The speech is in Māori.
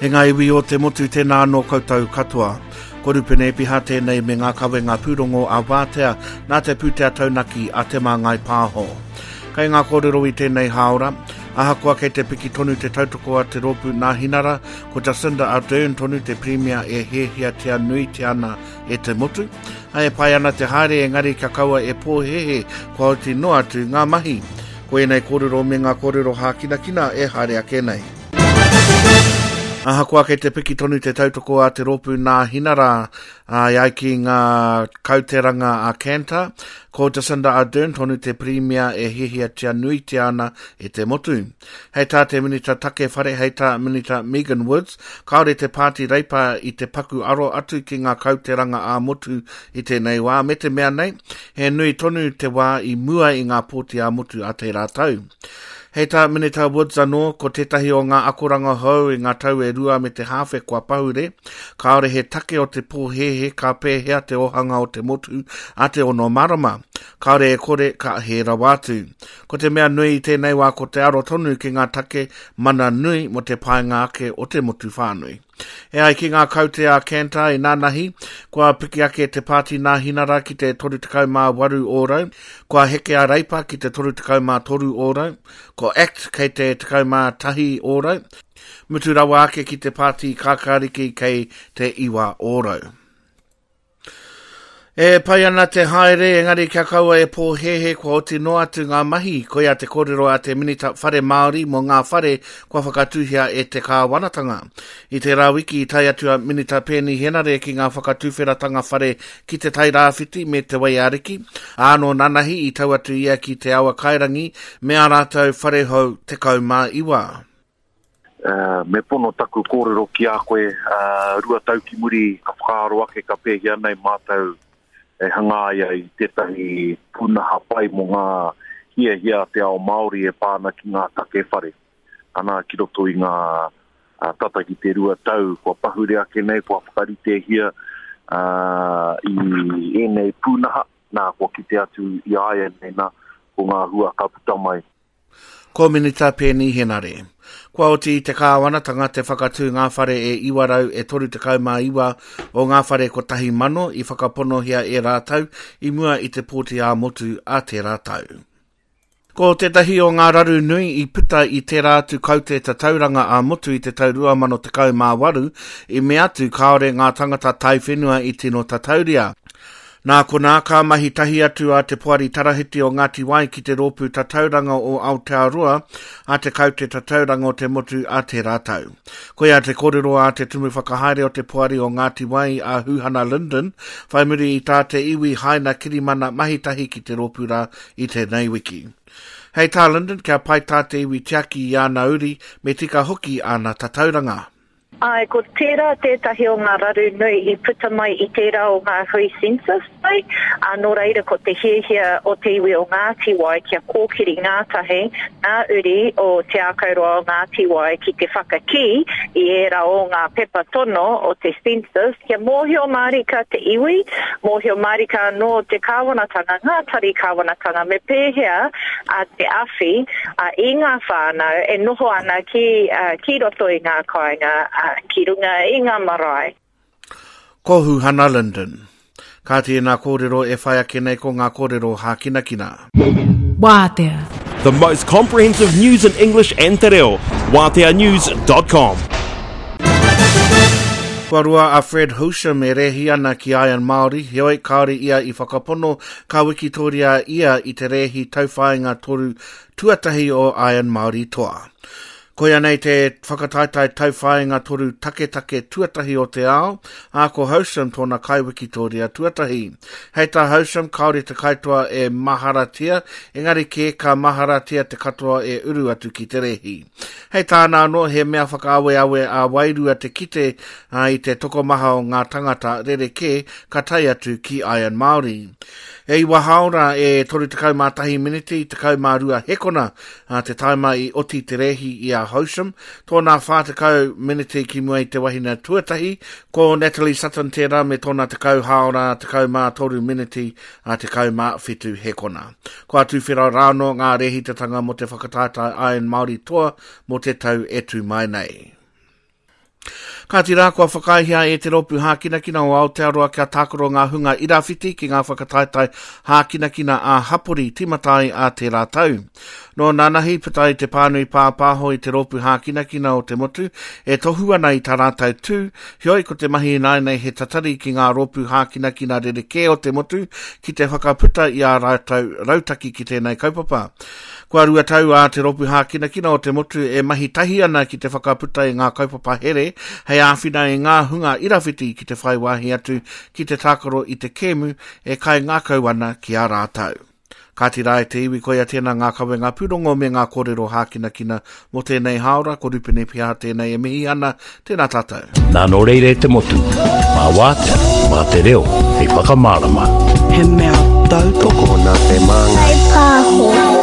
He ngai iwi o te motu tēnā anō koutou katoa. Korupene piha tēnei me ngā kawe ngā pūrongo a wātea nā te pūtea taunaki a te mā ngai pāho. Kei ngā kōrero i tēnei haora, ahakoa kei te piki tonu te tautoko a te rōpū nā hinara, ko Jacinda Ardern tonu te Premier e hehia te anui te ana e te motu. Ai pai ana te haere e ngari ka kaua e pōhehe kua o te noa atu ngā mahi. Ko e nei kōrero me ngā kōrero hākinakina e haere a kenei. Ahakoa kei te piki tonu te tautoko a te rōpū nā hinara iai ki ngā kauteranga a Kanta, ko Jacinda Ardern tonu te Premier e hihia tia nui te ana e te motu. Hei tā te minita take whare, hei tā minita Megan Woods, kaore te pāti reipa i te paku aro atu ki ngā kauteranga a motu i te nei wā. Me te mea nei, he nui tonu te wā i mua i ngā pōti a motu a te rātau. Hei tā minita Woods anō, ko tētahi o ngā akoranga hau i ngā tau e rua me te hawhe kua pahure, kaore he take o te pōhehe ka pēhea te ohanga o te motu a te ono marama. Kaore e kore ka he rawatu. Ko te mea nui i tēnei wā ko te aro tonu ki ngā take mana nui mo te paenga ake o te motu whānui. E ai ki ngā kaute a Kanta i nānahi, kua piki ake te pāti nā hinara ki te 38 ōrau, kua heke a reipa ki te 33 ōrau, ko ACT kei te 11 ōrau, mutu rawa ake ki te pāti kākāriki kei te 2 ōrau. E pai ana te haere, engari kia kaua e pōhehe kua o te noa atu ngā mahi, koia te kōrero a te minita whare Māori mo ngā whare kua whakatuhia e te kāwanatanga. I te rāwiki i tai atua minita pēni henare ki ngā whakatuwheratanga whare ki te tai rāwhiti me te waiariki, āno nanahi i tau atu ia ki te awa kairangi, mea rātau whare hau te kaumā iwa. Me pono taku kōrero ki a koe, rua tau ki muri ka whakaaro ake ka pēhia nei mātau e hangaia i tētahi punaha pai mo ngā hia te ao Māori e pāna ki ngā take whare. Ana ki roto i ngā tata ki te rua tau, kua pahure ake nei, kua whakarite hia i enei punaha, nā kua ki te atu i aia nei nā, ko ngā hua ka puta mai. Ko minita pēni henare. Kua oti te kāwanatanga te whakatū ngā whare e iwarau e 32 o ngā whare ko tahi mano i whakaponohia e rātau i mua i te pōti a motu a te rātau. Ko tētahi o ngā raru nui i puta i te rātu kaute ta tauranga a motu i te tau 2018 i me atu kaore ngā tangata tai whenua i tino tatauria. Nā kona ka mahi tahi atu a te puari tarahiti o Ngāti Wai ki te rōpū tatauranga o Aotearoa a te kaute tatauranga o te motu a te rātau. Koia te kōrero a te tumu whakahaere o te puari o Ngāti Wai a Huhana Linden, whai muri i tā te iwi haina kirimana mahi tahi ki te rōpūra i te nei wiki. Hei tā Linden, kia pai tā te iwi tiaki i ana uri me tika hoki ana tatauranga. Ai, ko tērā tētahi o ngā raru nui i puta mai i tērā o ngā hui census mai. Nō reira ko te hihia o te iwi o Ngāti Wai kia kōkiri ngātahi, ngā uri o te ākauroa o Ngāti Wai ki te whakaki i era o ngā pepa tono o te census, kia mōhio marika te iwi, mōhio marika no te kāwanatanga, ngā tari kāwanatanga me pēhea a te awhi i ngā whānau e noho ana ki roto i ngā kāinga ki runga i ngā marae. Ko Huhana Linden. Ka tēnā kōrero e whai ake nei ko ngā kōrero hākinakina. Wātea. The most comprehensive news in English and te reo. Wāteanews.com. Kua rua a Fred Housham e rehi ana ki Iron Māori, heoi kaore ia i whakapono ka wikitoria ia i te rehi tauwhainga toru tuatahi o Iron Māori toa. Koia nei te whakataitai tauwhainga toru take tuatahi o te ao, a ko Housham tōna kaiwikitoria tuatahi. Hei tā Housham kaore te kaitua e maharatia, engari ke ka maharatia te katoa e uru atu ki te rehi. Hei tā nāno he mea whakaawe a wairua te kite i te tokomaha o ngā tangata rereke ka tai atu ki Iron Māori. E iwa haora e 31 miniti te kaumārua hekona te taima i oti te rehi i a Housham, tōna 40 miniti ki mua i te wahina tuatahi, ko Natalie Sutton tērā me tōna te kau haora te kaumātoru miniti a te kaumāwhitu hekona. Ko atu whirau rāno ngā rehi te tanga mo te whakatata Iron Māori toa mo te tau etu mai nei. Ka tira kua whakaihia e te ropu hākinakina o Aotearoa kia tākoro ngā hunga irawhiti ki ngā whakataitai hākinakina a hapori timatai a te rātau. No nanahi patai te pānui pāpāho i te ropu hākinakina o te motu e tohua nei tā rātau tū, hioi ko te mahi nei he tatari ki ngā ropu hākinakina rereke o te motu ki te whakaputa i a rātau rautaki ki tēnei kaupapa. Kua rua tau a te ropu hākinakina o te motu e mahi tahi ana ki te whakaputa i ngā kaupapa here, hei āwhina i ngā hunga irawhiti ki te whaiwahi atu ki te tākaro i te kēmu e kai ngā kauana ki a rātau. Ka tira e te iwi koia tēnā ngā kawenga pūrongo me ngā kōrero hākinakina mo tēnei haora, ko rupene pia tēnei e mihi ana, tēnā tātou. Nā no reire te motu, mā wātea, mā te reo, hei whakamārama. He mea tautoko na te manga. Hei pāho.